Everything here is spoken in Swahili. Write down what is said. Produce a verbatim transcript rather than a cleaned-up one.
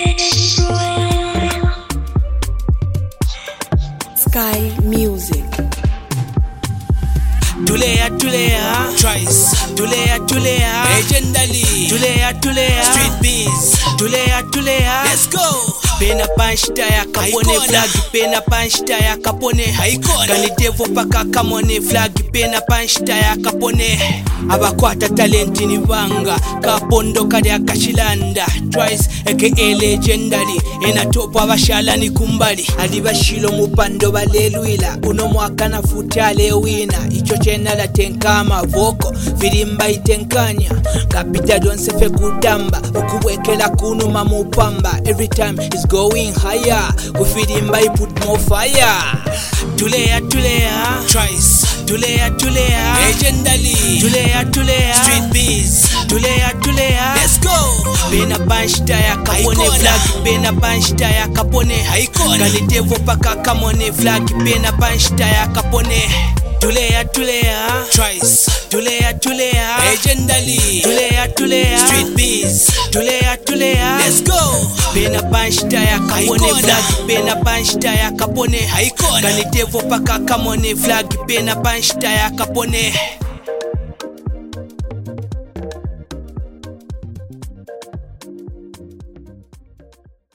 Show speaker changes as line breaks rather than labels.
Sky Music.
Tulea tulea
Trice,
tulea tulea
legendary,
tulea tulea
street beats.
tulea tulea
Let's go.
pena panshita ya kapone
Haikona.
flag pena panshita ya kapone
Haikona.
kanidevo paka kamone flag pena panshita ya kapone abakwata talenti ni banga kapondo kali akashilanda Twice aka legendary enatopo abashala ni kumbali ali bashilo mupando balelwila uno mwaka na futale wina icho chena la tenkama voko filimba itenkanya kapita donse fe kudamba ukubwekela kunuma mupamba every time is going higher kufilimba I put more fire tulea tulea
Trice,
tulea tulea
legendary,
tulea tulea
street beats.
tulea tulea
Let's go.
pena panshita ya kapone
Haikona.
flag pena panshita ya kapone
Haikona.
kanidevo paka kamone flag pena panshita ya kapone tulea tulea
Trice,
tulea tulea
legendary,
tulea tulea
street beats.
tulea tulea
Let's go.
pena panshita ya kapone
Haikona.
flag pena panshita ya kapone
Haikona.
kanidevo paka kamone flag pena panshita ya kapone